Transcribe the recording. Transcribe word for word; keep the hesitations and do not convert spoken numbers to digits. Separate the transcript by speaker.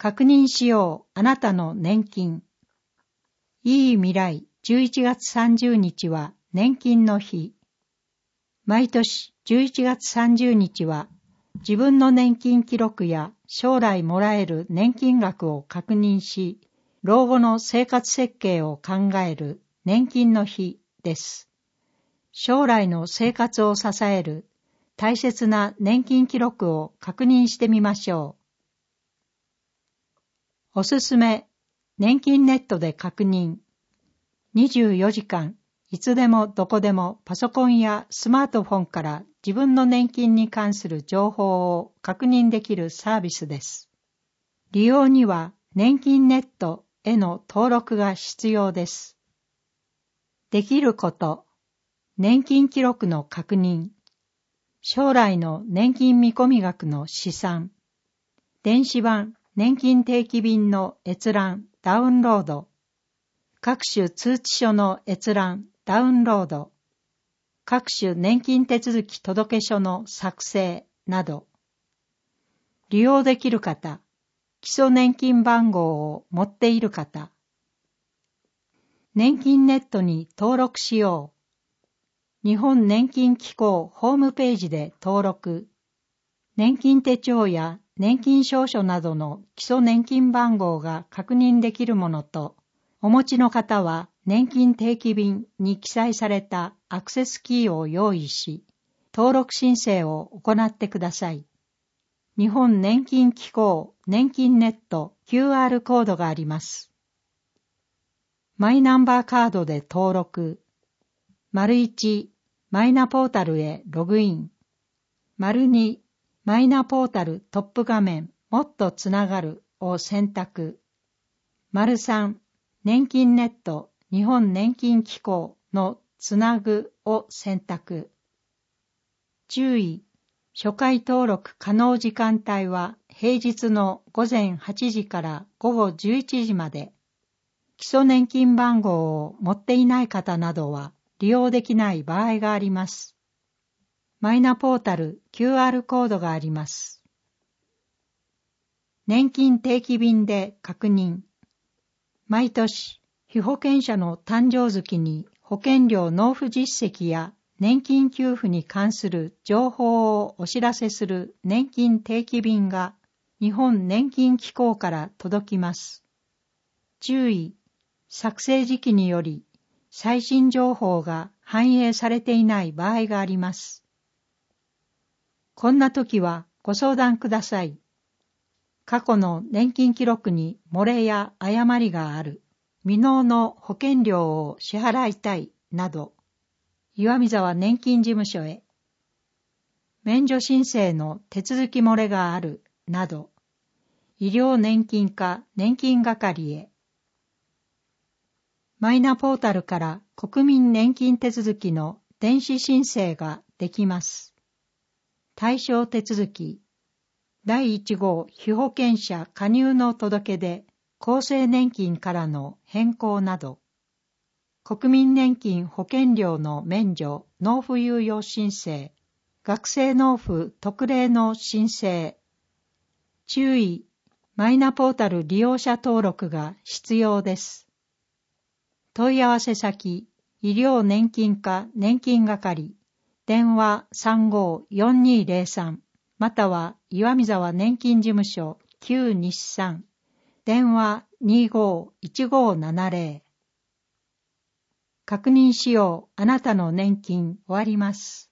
Speaker 1: 確認しようあなたの年金。いい未来じゅういちがつさんじゅうにちは年金の日。毎年じゅういちがつさんじゅうにちは自分の年金記録や将来もらえる年金額を確認し、老後の生活設計を考える年金の日です。将来の生活を支える大切な年金記録を確認してみましょう。おすすめ、年金ネットで確認。にじゅうよじかん、いつでもどこでもパソコンやスマートフォンから自分の年金に関する情報を確認できるサービスです。利用には年金ネットへの登録が必要です。できること、年金記録の確認、将来の年金見込み額の試算、電子版年金定期便の閲覧、ダウンロード、各種通知書の閲覧、ダウンロード、各種年金手続き届書の作成など、利用できる方、基礎年金番号を持っている方、年金ネットに登録しよう。日本年金機構ホームページで登録、年金手帳や年金証書などの基礎年金番号が確認できるものと、お持ちの方は年金定期便に記載されたアクセスキーを用意し、登録申請を行ってください。日本年金機構年金ネット キューアール コードがあります。マイナンバーカードで登録。丸いち、マイナポータルへログイン。丸に、マイナポータルトップ画面もっとつながるを選択。丸さん、年金ネット日本年金機構のつなぐを選択。注意、初回登録可能時間帯は平日のごぜんはちじからごごじゅういちじまで。基礎年金番号を持っていない方などは利用できない場合があります。マイナポータル キューアール コードがあります。年金定期便で確認。毎年、被保険者の誕生月に保険料納付実績や年金給付に関する情報をお知らせする年金定期便が日本年金機構から届きます。注意、作成時期により最新情報が反映されていない場合があります。こんな時はご相談ください。過去の年金記録に漏れや誤りがある、未納の保険料を支払いたいなど、岩見沢年金事務所へ、免除申請の手続き漏れがあるなど、医療年金課年金係へ、マイナポータルから国民年金手続きの電子申請ができます。対象手続き、だいいち号被保険者加入の届け出、厚生年金からの変更など、国民年金保険料の免除、納付猶予申請、学生納付特例の申請。注意、マイナポータル利用者登録が必要です。問い合わせ先、医療年金課年金係、電話 さんごーよんにーぜろさん、または岩見沢年金事務所旧日産、電話 にーごーいちごーななぜろ。確認しようあなたの年金終わります。